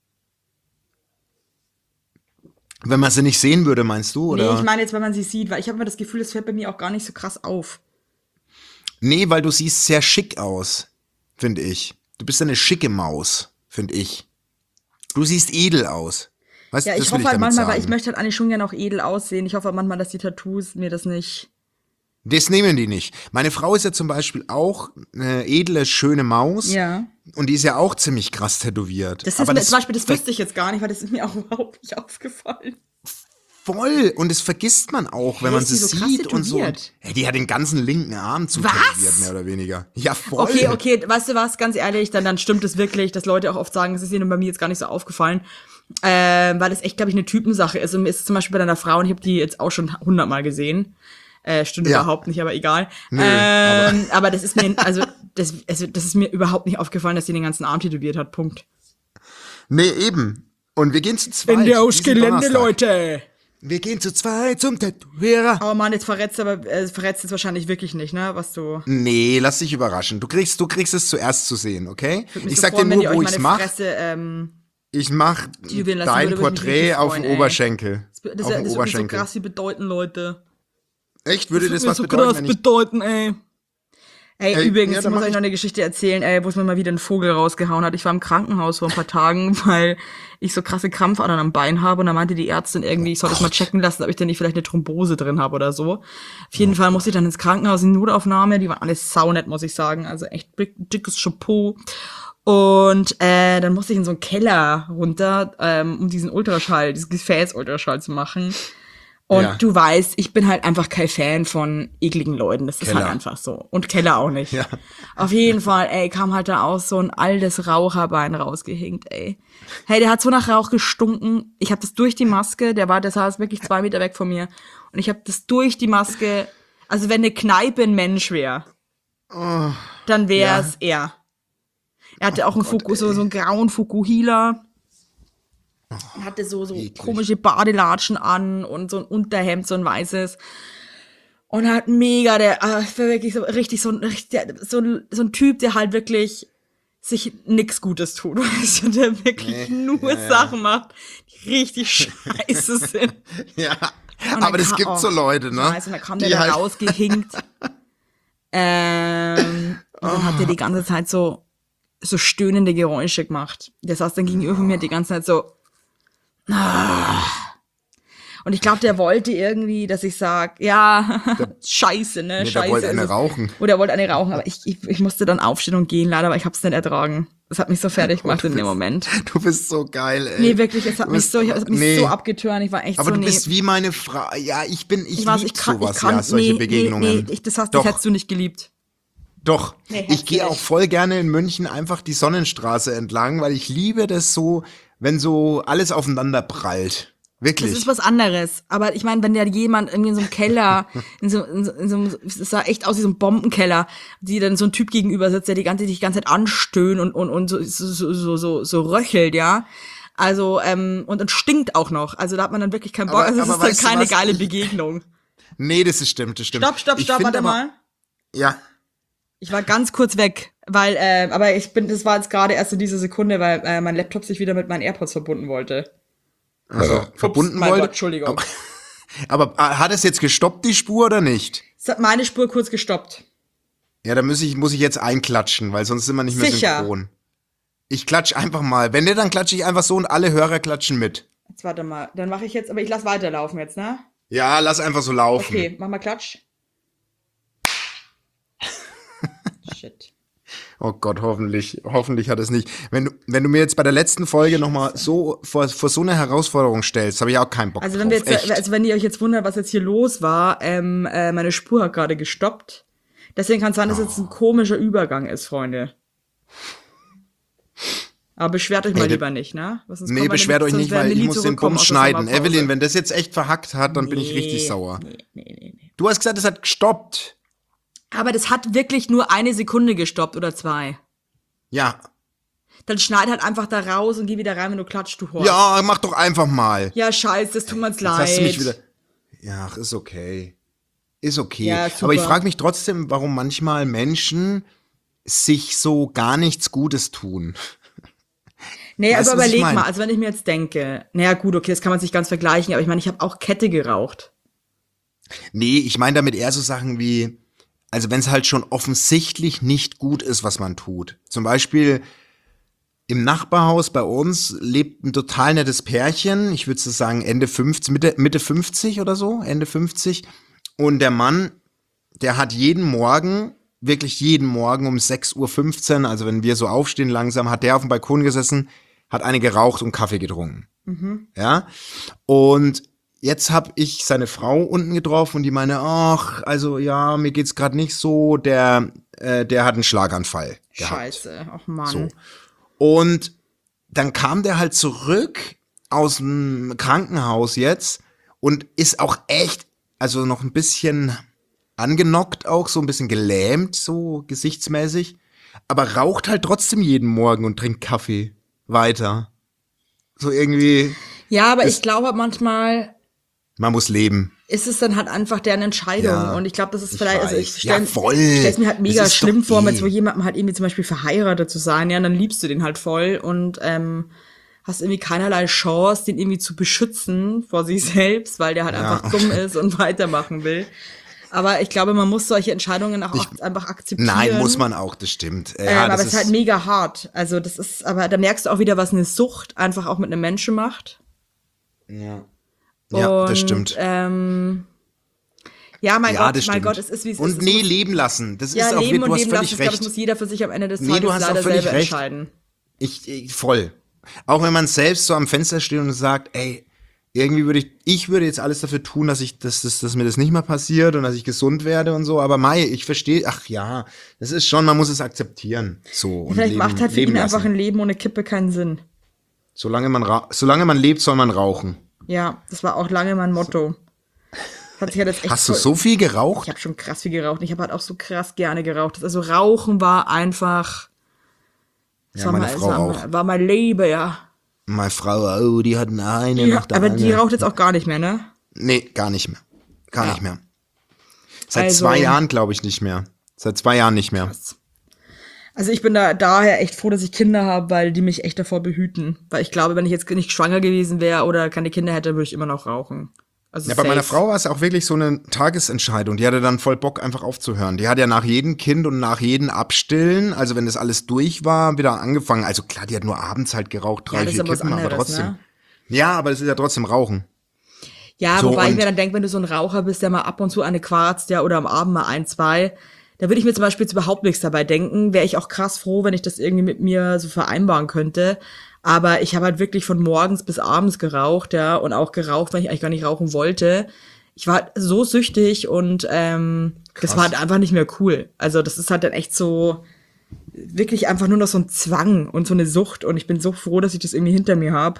Wenn man sie nicht sehen würde, meinst du? Oder?
Nee, ich meine jetzt, wenn man sie sieht, weil ich habe immer das Gefühl, das fällt bei mir auch gar nicht so krass auf.
Nee, weil du siehst sehr schick aus, finde ich. Du bist eine schicke Maus, finde ich. Du siehst edel aus. Weißt,
Ja,
das
ich
will
hoffe halt
damit
manchmal, weil
sagen.
ich möchte halt eigentlich schon gerne auch edel aussehen. Ich hoffe halt manchmal, dass die Tattoos mir das nicht
Das nehmen die nicht. Meine Frau ist ja zum Beispiel auch eine edle, schöne Maus.
Ja.
Und die ist ja auch ziemlich krass tätowiert.
Das ist mir, zum Beispiel, das wusste ich jetzt gar nicht, weil das ist mir auch überhaupt nicht aufgefallen.
Voll. Und das vergisst man auch, wenn man
ist
sie
die so krass
sieht und so.
tätowiert?
Ja, die hat den ganzen linken Arm zutätowiert, mehr oder weniger. Ja, voll.
Okay, weißt du was, ganz ehrlich, dann stimmt es wirklich, dass Leute auch oft sagen, es ist ihnen bei mir jetzt gar nicht so aufgefallen, weil das echt, glaube ich, eine Typensache ist. Und mir ist es zum Beispiel bei deiner Frau, und ich habe die jetzt auch schon 100-mal gesehen, stimmt
Ja.
überhaupt nicht, aber egal.
Nö,
aber das ist mir, das ist mir überhaupt nicht aufgefallen, dass sie den ganzen Arm tätowiert hat, Punkt.
Nee, eben. Und wir gehen zu zweit.
Ende aus
diesen
Gelände,
Donnerstag.
Leute.
Wir gehen zu zweit zum Tätowierer.
Oh Mann, jetzt verrätst jetzt wahrscheinlich wirklich nicht, ne, was du...
Nee, lass dich überraschen. Du kriegst es zuerst zu sehen, okay?
Würde mich
Ich
so
sag dir
freuen, wenn
nur,
ihr
wo
euch
ich's
meine
mach.
Fresse,
Ich mach
tätowieren lassen
dein
würde, würde ich mich
Porträt
richtig
auf
freuen,
dem
ey.
Oberschenkel.
das
auf dem
würde so
Oberschenkel.
krass viel bedeuten, Leute.
Echt? Würde das
Mir
was
so
bedeuten,
krass
wenn ich...
bedeuten, ey.
Ey, übrigens,
ja,
ich
dann
muss
mach
euch
ich-
noch eine Geschichte erzählen, wo es mir mal wieder ein Vogel rausgehauen hat. Ich war im Krankenhaus vor ein paar Tagen, weil ich so krasse Krampfadern am Bein habe, und da meinte die Ärztin irgendwie, ich soll das mal checken lassen, ob ich denn nicht vielleicht eine Thrombose drin habe oder so. Auf jeden Fall musste ich dann ins Krankenhaus in Notaufnahme, die waren alles saunett, muss ich sagen, also echt dickes Chapeau. Und dann musste ich in so einen Keller runter, um diesen Ultraschall, dieses Gefäß-Ultraschall zu machen. Und
Ja.
du weißt, ich bin halt einfach kein Fan von ekligen Leuten. Das ist
Keller.
halt einfach so. Und Keller auch nicht.
Ja.
Auf jeden Fall, ey, kam halt da aus so ein altes Raucherbein rausgehinkt, ey. Hey, der hat so nach Rauch gestunken. Ich habe das durch die Maske, der saß wirklich 2 Meter weg von mir. Und ich habe das durch die Maske, also wenn eine Kneipe ein Mensch wäre, dann wär's er. Er hatte auch so einen grauen Fukuhila. Hatte so
eklig.
komische Badelatschen an und so ein Unterhemd, so ein weißes. Und hat mega, der war wirklich so richtig so ein Typ, der halt wirklich sich nix Gutes tut. Weißt du, der wirklich nur Sachen macht, die richtig scheiße sind.
Ja,
Und
aber
dann
das gibt so Leute, ne?
Scheiße, und dann kam der
Die
da
halt-
rausgehinkt. Und dann hat der die ganze Zeit so stöhnende Geräusche gemacht. Der saß dann gegenüber von mir, hat die ganze Zeit so. Und ich glaube, der wollte irgendwie, dass ich sag, ja, scheiße, ne?
Nee,
Scheiße.
der wollte eine
ist es.
rauchen.
Oder er wollte eine rauchen, aber ich musste dann aufstehen und gehen, leider, aber ich hab's nicht ertragen. Das hat mich so fertig gemacht in dem Moment.
Du bist so geil, ey.
Nee, wirklich, es hat
Du
mich
bist-
so,
nee.
so abgetürnt. Ich war echt
Aber
so,
du
nee.
bist wie meine Frau. Ja, ich
weiß,
lieb sowas, ja, solche
nee,
Begegnungen.
Nee, das
Doch.
hättest du nicht geliebt.
Doch,
Nee,
ich
hast
gehe
du
auch
nicht.
voll gerne in München einfach die Sonnenstraße entlang, weil ich liebe das so, wenn so alles aufeinander prallt. Wirklich.
Das ist was anderes. Aber ich meine, wenn ja jemand irgendwie in so einem Keller, in so einem, es sah echt aus wie so ein Bombenkeller, die dann so ein Typ gegenüber sitzt, der die ganze Zeit anstöhnt und so röchelt, ja. Also, und stinkt auch noch. Also da hat man dann wirklich keinen Bock.
Aber-
Also es
aber
ist dann
weißt du
keine
was?
geile Begegnung.
Nee, das stimmt. Ich
Stopp,
find
warte
aber-
mal.
Ja,
Ich war ganz kurz weg, weil, aber das war jetzt gerade erst in dieser Sekunde, weil mein Laptop sich wieder mit meinen AirPods verbunden wollte.
also verbunden
mein
wollte.
Gott, Entschuldigung.
Aber hat es jetzt gestoppt, die Spur, oder nicht?
Es hat meine Spur kurz gestoppt.
Ja, da muss ich jetzt einklatschen, weil sonst sind wir nicht mehr
Sicher.
synchron. Ich klatsch einfach mal. Wenn nicht, dann klatsche ich einfach so und alle Hörer klatschen mit.
Jetzt warte mal, dann mache ich jetzt, aber ich lass weiterlaufen jetzt, ne?
Ja, lass einfach so laufen.
Okay, mach mal Klatsch. Shit.
Oh Gott, hoffentlich hat es nicht. Wenn du mir jetzt bei der letzten Folge nochmal so vor so eine Herausforderung stellst, habe ich auch keinen Bock
Also
drauf.
wenn wir jetzt,
Echt.
also wenn ihr euch jetzt wundert, was jetzt hier los war, meine Spur hat gerade gestoppt. Deswegen kann es sein, dass jetzt ein komischer Übergang ist, Freunde. Aber beschwert euch mal
Ey,
lieber nicht, ne? Was sonst
Nee,
kommen wir
beschwert euch
sonst
nicht,
werden
weil
wir
ich
nie
muss den
zurückkommen
Bums
aus der
schneiden.
Sommerpause.
Evelyn, wenn das jetzt echt verhackt hat, dann bin ich richtig sauer.
Nee.
Du hast gesagt, es hat gestoppt.
Aber das hat wirklich nur 1 Sekunde gestoppt oder 2.
Ja.
Dann schneid halt einfach da raus und geh wieder rein, wenn du klatscht, du Horst.
Ja, mach doch einfach mal.
Ja, scheiße, das tut mir jetzt
Jetzt hast du mich wieder.
leid.
Ja, ach, ist okay. Ist okay.
Ja, super.
Aber ich frage mich trotzdem, warum manchmal Menschen sich so gar nichts Gutes tun.
Nee,
Weißt
aber
du, was ich
überleg
mein?
mal, also wenn ich mir jetzt denke, naja gut, okay, das kann man sich ganz vergleichen, aber ich meine, ich habe auch Kette geraucht.
Nee, ich meine damit eher so Sachen wie, also wenn es halt schon offensichtlich nicht gut ist, was man tut. Zum Beispiel im Nachbarhaus bei uns lebt ein total nettes Pärchen, ich würde so sagen Ende 50, Mitte 50 oder so, Ende 50. Und der Mann der hat jeden Morgen, wirklich jeden Morgen um 6:15 Uhr, also wenn wir so aufstehen langsam, hat der auf dem Balkon gesessen, hat eine geraucht und Kaffee getrunken. Ja, und jetzt habe ich seine Frau unten getroffen und die meine, ach, also ja, mir geht's gerade nicht so, der hat einen Schlaganfall gehabt.
Scheiße, ach Mann.
So. Und dann kam der halt zurück aus dem Krankenhaus jetzt und ist auch echt, also noch ein bisschen angenockt auch, so ein bisschen gelähmt, so gesichtsmäßig, aber raucht halt trotzdem jeden Morgen und trinkt Kaffee weiter. So irgendwie,
Ja, aber ich glaube manchmal
man muss leben.
ist es dann halt einfach deren Entscheidung.
Ja,
und ich glaube, das ist
ich
vielleicht, also
weiß.
ich stelle
Ja, voll.
es mir halt mega
Das ist
schlimm
doch
vor,
eh.
mit so jemandem halt irgendwie zum Beispiel verheiratet zu sein, ja, und dann liebst du den halt voll und hast irgendwie keinerlei Chance, den irgendwie zu beschützen vor sich selbst, weil der halt einfach dumm ist und weitermachen will. Aber ich glaube, man muss solche Entscheidungen auch einfach akzeptieren.
Nein, muss man auch, das stimmt.
Aber
das
es ist halt mega hart. Also das ist, aber da merkst du auch wieder, was eine Sucht einfach auch mit einem Menschen macht.
ja, das
Und,
stimmt.
Ja, mein
Ja,
Gott,
das
mein
stimmt.
Gott, es ist wie es ist.
Und
Es
nee,
muss-
leben lassen. Das
Ja,
ist auch,
leben
du
und
hast
leben lassen.
völlig
Ich glaube,
recht.
das muss jeder für sich am Ende des
Nee,
Tages
du hast auch
leider
völlig
selber
recht.
entscheiden.
Ich voll. Auch wenn man selbst so am Fenster steht und sagt, ey, irgendwie würde ich würde jetzt alles dafür tun, dass mir das nicht mehr passiert und dass ich gesund werde und so. Aber Mai, ich verstehe, ach ja, das ist schon, man muss es akzeptieren. So. Und
Vielleicht
leben,
macht halt für
leben
ihn einfach
lassen.
ein Leben ohne Kippe keinen Sinn.
Solange man lebt, soll man rauchen.
Ja, das war auch lange mein Motto. Hat sich ja das echt
Hast du
voll-
so viel geraucht?
Ich habe schon krass viel geraucht. Ich habe halt auch so krass gerne geraucht. Also Rauchen war einfach. Das
Ja,
war
meine
mein,
Frau auch.
war mein Leben, ja.
Meine Frau, oh, die hatten eine
Ja,
nach der
aber die
anderen.
raucht jetzt auch gar nicht mehr, ne?
Nee, gar nicht mehr. Gar
Ja.
nicht mehr. Seit
Also-
2 Jahren, glaube ich, nicht mehr. Seit 2 Jahren nicht mehr.
Also ich bin daher echt froh, dass ich Kinder habe, weil die mich echt davor behüten. Weil ich glaube, wenn ich jetzt nicht schwanger gewesen wäre oder keine Kinder hätte, würde ich immer noch rauchen. Also
Ja, bei
safe.
meiner Frau war es auch wirklich so eine Tagesentscheidung. Die hatte dann voll Bock, einfach aufzuhören. Die hat ja nach jedem Kind und nach jedem Abstillen, also wenn das alles durch war, wieder angefangen. Also klar, die hat nur abends halt geraucht, 3,
Ja, das ist
4
aber was
Kippen, aber
anderes,
trotzdem.
ne?
Ja, aber das ist ja trotzdem Rauchen.
Ja,
So,
wobei ich
und-
mir dann denke, wenn du so ein Raucher bist, der mal ab und zu eine quarzt, ja, oder am Abend mal 1, 2, da würde ich mir zum Beispiel jetzt überhaupt nichts dabei denken. Wäre ich auch krass froh, wenn ich das irgendwie mit mir so vereinbaren könnte. Aber ich habe halt wirklich von morgens bis abends geraucht, ja, und auch geraucht, wenn ich eigentlich gar nicht rauchen wollte. Ich war halt so süchtig und das war halt einfach nicht mehr cool. Also das ist halt dann echt so wirklich einfach nur noch so ein Zwang und so eine Sucht. Und ich bin so froh, dass ich das irgendwie hinter mir habe.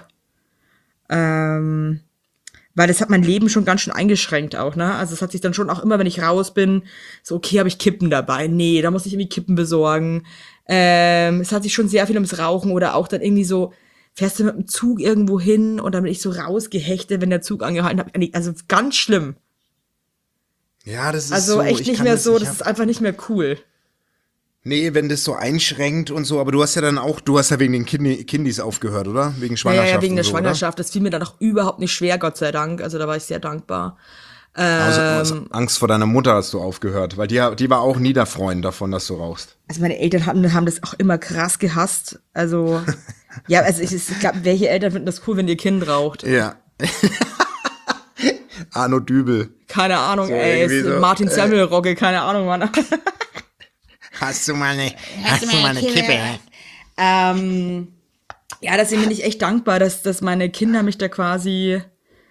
Weil das hat mein Leben schon ganz schön eingeschränkt auch, ne? Also es hat sich dann schon auch immer, wenn ich raus bin, so, okay, habe ich Kippen dabei? Nee, da muss ich irgendwie Kippen besorgen. Es hat sich schon sehr viel ums Rauchen oder auch dann irgendwie so, fährst du mit dem Zug irgendwo hin und dann bin ich so rausgehechtet, wenn der Zug angehalten hat. Also ganz schlimm.
Ja, das ist
Also
so.
echt
ich
nicht
kann
mehr
das
so,
nicht
das
ab-
ist einfach nicht mehr cool.
Nee, wenn das so einschränkt und so, aber du hast ja dann auch, du hast ja wegen den Kindis aufgehört, oder? Wegen
Ja,
Schwangerschaft.
ja, wegen der
und so,
Schwangerschaft. Das fiel mir dann auch überhaupt nicht schwer, Gott sei Dank. Also da war ich sehr dankbar.
Oder? Aus Angst vor deiner Mutter hast du aufgehört, weil die war auch nie der Freund davon, dass du rauchst.
Also meine Eltern haben das auch immer krass gehasst. Also, ja, also ich glaube, welche Eltern finden das cool, wenn ihr Kind raucht?
Ja. Arno Dübel.
Keine Ahnung,
So
ey.
irgendwie so,
Martin Semmelrogge, keine Ahnung, Mann.
Hast du mal eine Kippe?
Ja, deswegen bin ich echt dankbar, dass meine Kinder mich da quasi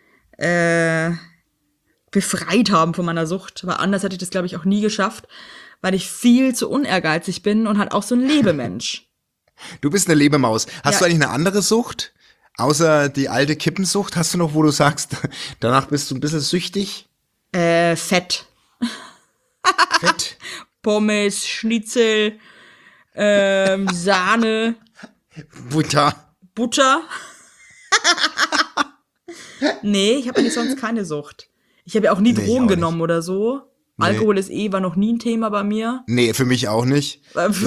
befreit haben von meiner Sucht. Aber anders hätte ich das, glaube ich, auch nie geschafft, weil ich viel zu unehrgeizig bin und halt auch so ein Lebemensch.
Du bist eine Lebemaus. Hast
Ja.
du eigentlich eine andere Sucht? Außer die alte Kippensucht, hast du noch, wo du sagst, danach bist du ein bisschen süchtig?
Fett.
Fett?
Pommes, Schnitzel, Sahne,
Butter?
Butter. Nee, ich habe eigentlich sonst keine Sucht. Ich habe ja auch nie
Nee, ich
Drogen
auch
genommen oder so.
Nee.
Alkohol war noch nie ein Thema bei mir.
Nee, für mich auch nicht.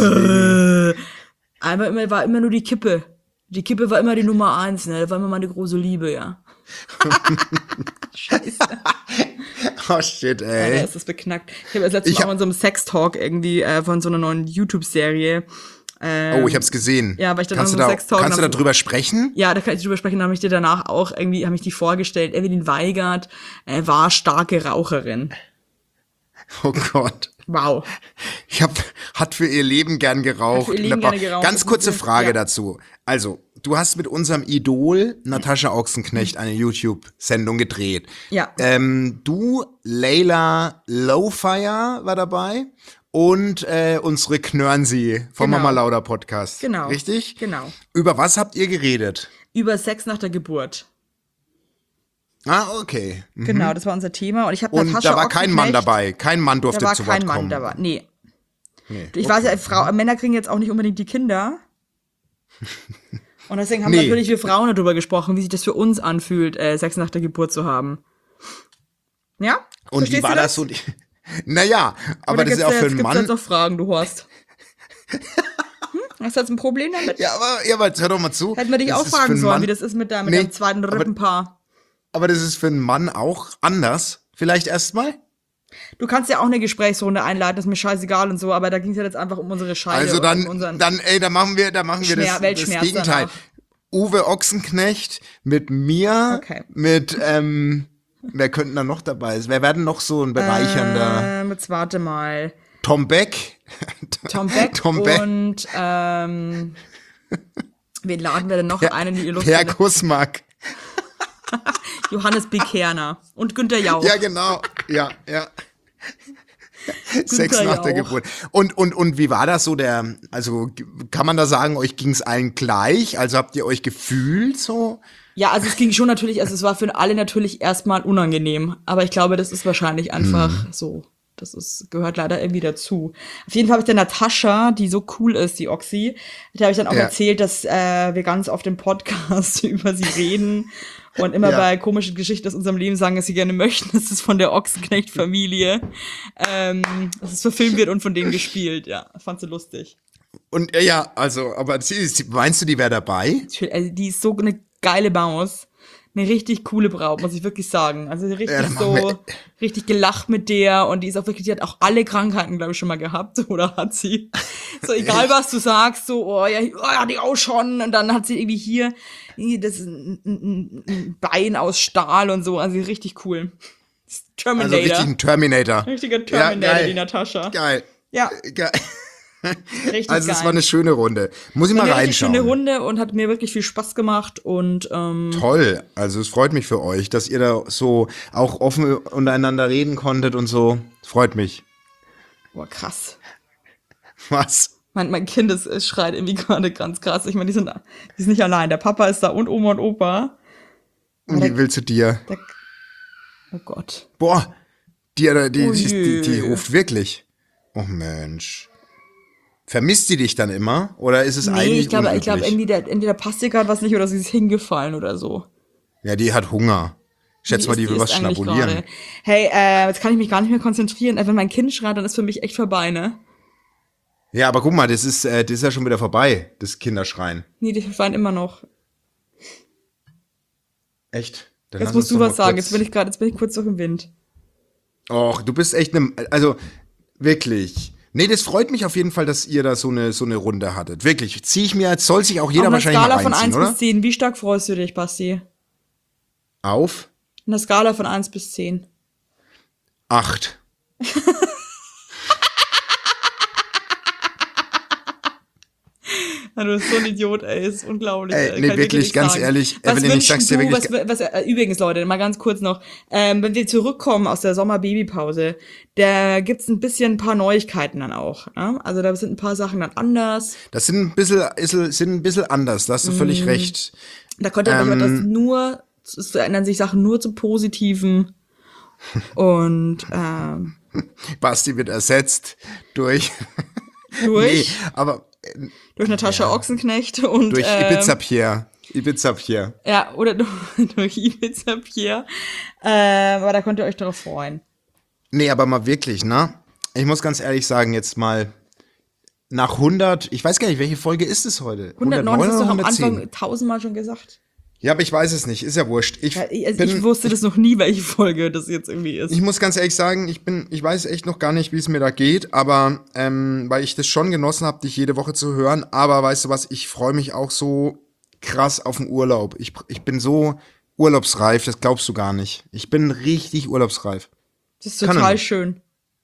War immer nur die Kippe. Die Kippe war immer die Nummer 1, ne? Das war immer meine große Liebe, ja. Scheiße.
Oh shit,
Da
ey.
ist das beknackt. Ich habe das letzte Mal auch in so einem Sex-Talk irgendwie von so einer neuen YouTube-Serie.
Oh, ich hab's gesehen.
Ja, weil ich dann
kannst
auch
du
so
da,
Sextalk
kannst du
nach-
da drüber sprechen?
Ja, da kann ich drüber sprechen. Da habe ich dir danach auch irgendwie, habe ich die vorgestellt. Evelyn Weigert war starke Raucherin.
Oh Gott.
Wow.
Hat für ihr Leben gern geraucht.
Hat für ihr Leben gerne geraucht.
Ganz kurze Frage
Ja.
dazu. Also, du hast mit unserem Idol Natascha Ochsenknecht eine YouTube-Sendung gedreht.
Ja.
Du, Leila Lowfire war dabei und unsere Knörnsi vom
Genau.
Mama Lauda Podcast.
Genau.
Richtig?
Genau.
Über was habt ihr geredet?
Über Sex nach der Geburt.
Ah, okay. Mhm.
Genau, das war unser Thema. Und ich habe
Und
Natascha
da war kein Mann
Ochsenknecht-
dabei. Kein Mann durfte
Da war
zu Wort
kein Mann
kommen.
dabei. Nee.
Nee.
Ich weiß ja, Männer kriegen jetzt auch nicht unbedingt die Kinder. Und deswegen haben
Nee.
natürlich wir Frauen darüber gesprochen, wie sich das für uns anfühlt, Sex nach der Geburt zu haben. Ja?
Und wie
Verstehst
war
du
das so? Naja, aber das ist ja auch für einen
Gibt's
Mann.
jetzt noch Fragen, du Horst? Hast du jetzt ein Problem damit?
Ja, aber jetzt hör doch mal zu.
Hätten wir dich
Das
auch
ist für
fragen
einen
sollen,
Mann-
wie das ist mit deinem
Nee,
zweiten
aber-
Rippenpaar.
Aber das ist für einen Mann auch anders. Vielleicht erstmal?
Du kannst ja auch eine Gesprächsrunde einleiten, ist mir scheißegal und so, aber da ging es ja jetzt einfach um unsere Scheide.
Also
und um unseren
dann machen wir das
Weltschmerz
Gegenteil.
danach.
Uwe Ochsenknecht mit mir,
Okay.
mit, wer könnten da noch dabei sein? Wer werden noch so ein bereichernder?
Jetzt warte mal.
Tom Beck?
Tom Beck
Tom Beck.
und wen laden wir denn noch ein in die
Per
Illustrierung?
Kusmak.
Johannes B. Kerner und Günther Jauch.
Ja, genau. Ja. Sex nach der
Jauch.
Geburt. Und wie war das so also kann man da sagen, euch ging's allen gleich? Also habt ihr euch gefühlt so?
Ja, also es ging schon natürlich, also es war für alle natürlich erstmal unangenehm, aber ich glaube, das ist wahrscheinlich einfach so. Gehört leider irgendwie dazu. Auf jeden Fall habe ich der Natascha, die so cool ist, die Oxy, der habe ich dann auch
Ja.
erzählt, dass wir ganz oft im Podcast über sie reden und immer
Ja.
bei komischen Geschichten aus unserem Leben sagen, dass sie gerne möchten, dass es von der Ochsenknecht-Familie dass es verfilmt wird und von denen gespielt. Ja, fand sie lustig.
Und ja, also, aber meinst du, die wäre dabei?
Also, die ist so eine geile Maus. Eine richtig coole Braut, muss ich wirklich sagen. Also richtig
dann machen wir-
richtig gelacht mit der und die ist auch wirklich, die hat auch alle Krankheiten, glaube ich, schon mal gehabt, oder hat sie? So, egal was du sagst, so, oh ja, die auch schon. Und dann hat sie irgendwie hier ein Bein aus Stahl und so, also richtig cool. Terminator.
Also richtig ein Terminator.
Richtiger Terminator,
geil.
die Natascha.
Geil.
Ja,
Geil.
richtig
Also
geil.
es war eine schöne Runde. Muss ich mal
eine richtig
reinschauen.
schöne Runde und hat mir wirklich viel Spaß gemacht und
Toll. Also es freut mich für euch, dass ihr da so auch offen untereinander reden konntet und so. Freut mich.
boah, krass.
Was?
Mein Kind es schreit irgendwie gerade ganz krass. Ich meine, die sind nicht allein. Der Papa ist da und Oma und Opa.
Und die will zu dir.
Oh Gott.
Boah, die
je.
ruft wirklich. Oh Mensch. Vermisst die dich dann immer? Oder ist es
Nee,
eigentlich
ich glaube
unüblich?
entweder passt ihr gerade was nicht oder sie ist hingefallen oder so.
Ja, die hat Hunger. Schätz mal, die will was
isst eigentlich
schnabulieren.
gerade. Hey, jetzt kann ich mich gar nicht mehr konzentrieren. Wenn mein Kind schreit, dann ist für mich echt vorbei, ne?
Ja, aber guck mal, das ist ja schon wieder vorbei, das Kinderschreien.
Nee, die weint immer noch.
Echt? Dann
Jetzt
lass
musst
uns
du
doch
was
mal
sagen.
kurz-
Jetzt bin ich kurz noch im Wind.
Och, du bist echt also wirklich. Nee, das freut mich auf jeden Fall, dass ihr da so eine Runde hattet. Wirklich. Zieh ich mir, jetzt soll sich auch jeder
Auf einer
wahrscheinlich
Skala
mal
von
reinziehen,
1
oder?
bis 10, wie stark freust du dich, Basti?
Auf
Eine Skala von 1 bis 10.
8.
Ja, du bist so ein Idiot, ey, ist unglaublich.
Ey, nee,
Kann ich
wirklich,
nicht
ganz
sagen.
ehrlich,
Was
Evelyn, ich
wünschst
sag's dir
du,
wirklich-
übrigens, Leute, mal ganz kurz noch, wenn wir zurückkommen aus der Sommerbabypause, da gibt's ein paar Neuigkeiten dann auch. Ne? Also da sind ein paar Sachen dann anders.
Das sind ein bisschen anders, da hast du
Mhm.
völlig recht.
Da konnte aber es verändern sich Sachen nur zum Positiven. Und
Basti wird ersetzt durch
durch,
aber
durch Natascha Ochsenknecht und
durch Ibiza Pierre.
ja, oder durch Ibiza Pierre. Aber da könnt ihr euch darauf freuen.
Nee, aber mal wirklich, ne? Ich muss ganz ehrlich sagen, jetzt mal nach 100, ich weiß gar nicht, welche Folge ist es heute?
109 hast du doch am
110?
Anfang 1000-mal schon gesagt.
Ja, aber ich weiß es nicht, ist ja wurscht. Ich
Ich wusste das noch nie, welche Folge das jetzt irgendwie ist.
Ich muss ganz ehrlich sagen, ich weiß echt noch gar nicht, wie es mir da geht, aber weil ich das schon genossen habe, dich jede Woche zu hören, aber weißt du was, ich freue mich auch so krass auf den Urlaub. Ich bin so urlaubsreif, das glaubst du gar nicht. Ich bin richtig urlaubsreif.
Das ist
Kann er
total
nicht.
schön.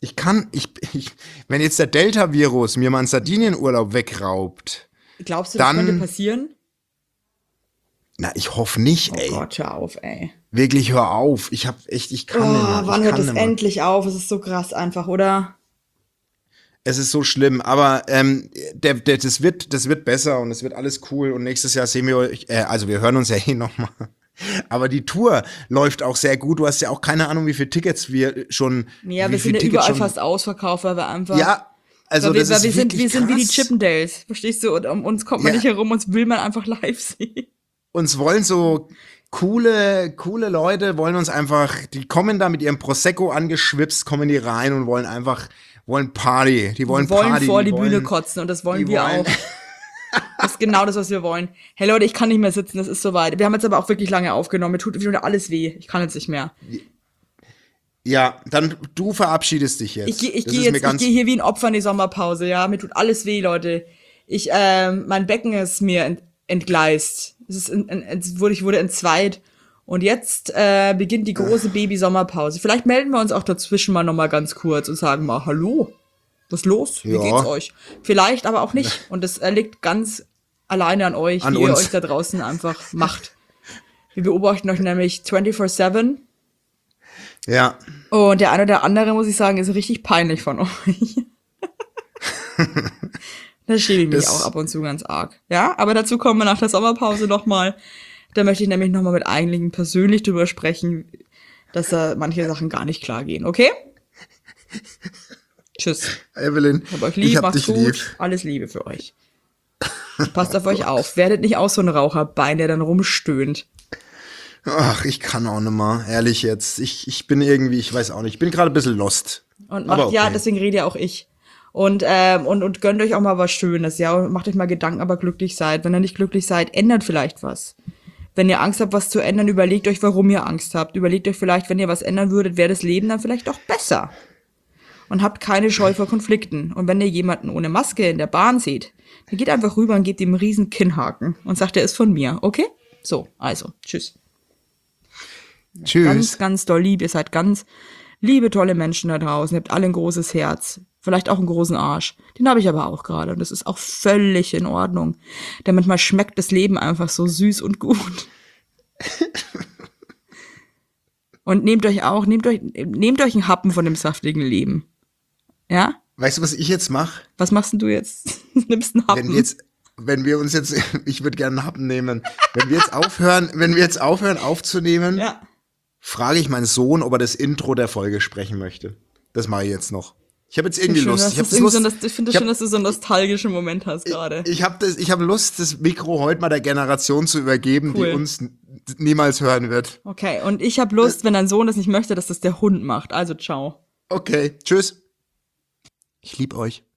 wenn jetzt der Delta-Virus mir mal einen Sardinienurlaub wegraubt,
Glaubst du, das
Dann-
könnte passieren?
na, ich hoffe nicht,
Oh
ey.
Gott, hör auf, ey.
Wirklich, hör auf. Ich kann nicht mehr.
Wann
Ich
hört
kann
das
nicht mehr.
endlich auf? Es ist so krass einfach, oder?
Es ist so schlimm, aber das wird besser und es wird alles cool und nächstes Jahr sehen wir euch, also wir hören uns ja eh nochmal. Aber die Tour läuft auch sehr gut. Du hast ja auch keine Ahnung, wie viele Tickets wir schon.
Ja,
wie
wir
viele
sind ja
Tickets
überall
schon,
fast ausverkauft, weil wir einfach.
Ja, also
weil wir,
das
weil
ist
wir sind,
wirklich
wir sind wie die
krass.
Chippendales, verstehst du? Und um uns kommt man
Ja.
nicht herum, uns will man einfach live sehen.
Uns wollen so coole Leute, wollen uns einfach, die kommen da mit ihrem Prosecco angeschwipst, kommen die rein und wollen Party. Die wollen
Wir wollen
Party.
vor die Bühne kotzen und das wollen
die
wir
wollen-
auch. Das ist genau das, was wir wollen. Hey Leute, ich kann nicht mehr sitzen, das ist soweit. Wir haben jetzt aber auch wirklich lange aufgenommen. Mir tut wieder alles weh. Ich kann jetzt nicht mehr.
Ja, dann du verabschiedest dich jetzt.
Ich gehe
Das ist mir ganz-
geh hier wie ein Opfer in die Sommerpause, ja. Mir tut alles weh, Leute. Mein Becken ist mir entgleist. Ich wurde entzweit. Und jetzt beginnt die große Baby-Sommerpause. Vielleicht melden wir uns auch dazwischen mal nochmal ganz kurz und sagen mal, hallo, was ist los? Wie
Ja.
geht's euch? Vielleicht aber auch nicht. Und das liegt ganz alleine an euch,
An
wie ihr
uns.
euch da draußen einfach macht. Wir beobachten euch nämlich 24/7.
Ja.
Und der eine oder andere, muss ich sagen, ist richtig peinlich von euch. Da schäme ich mich
Das-
auch ab und zu ganz arg. Ja, aber dazu kommen wir nach der Sommerpause nochmal. Da möchte ich nämlich nochmal mit einigen persönlich drüber sprechen, dass da manche Sachen gar nicht klar gehen, okay? Tschüss.
Evelyn,
Ich hab euch
ich
lieb,
hab
macht's
dich
gut.
lieb.
Alles Liebe für euch. Passt auf euch auf. Werdet nicht auch so ein Raucherbein, der dann rumstöhnt.
Ach, ich kann auch nicht mal, ehrlich jetzt. Ich bin irgendwie, ich weiß auch nicht, ich bin gerade ein bisschen lost.
Und
Aber
macht, ja,
okay.
deswegen rede ja auch ich. Und gönnt euch auch mal was Schönes, ja, und macht euch mal Gedanken, aber glücklich seid. Wenn ihr nicht glücklich seid, ändert vielleicht was. Wenn ihr Angst habt, was zu ändern, überlegt euch, warum ihr Angst habt. Überlegt euch vielleicht, wenn ihr was ändern würdet, wäre das Leben dann vielleicht auch besser. Und habt keine Scheu vor Konflikten. Und wenn ihr jemanden ohne Maske in der Bahn seht, dann geht einfach rüber und gebt ihm einen riesen Kinnhaken und sagt, er ist von mir, okay? So, also, tschüss.
Tschüss.
Ganz, ganz doll lieb. Ihr seid ganz liebe, tolle Menschen da draußen. Ihr habt alle ein großes Herz. Vielleicht auch einen großen Arsch. Den habe ich aber auch gerade. Und das ist auch völlig in Ordnung. Denn manchmal schmeckt das Leben einfach so süß und gut. Und nehmt euch einen Happen von dem saftigen Leben. Ja?
Weißt du, was ich jetzt mache?
Was machst denn du jetzt? Nimmst einen Happen?
Wenn wir uns jetzt, ich würde gerne einen Happen nehmen. Wenn wir jetzt aufhören aufzunehmen,
Ja.
frage ich meinen Sohn, ob er das Intro der Folge sprechen möchte. Das mache ich jetzt noch. Ich habe jetzt irgendwie Lust. Ich
finde es schön, dass du so einen nostalgischen Moment hast gerade.
Ich habe Lust, das Mikro heute mal der Generation zu übergeben,
Cool.
die uns niemals hören wird.
Okay, und ich habe Lust, wenn dein Sohn das nicht möchte, dass das der Hund macht. Also ciao.
Okay, tschüss. Ich liebe euch.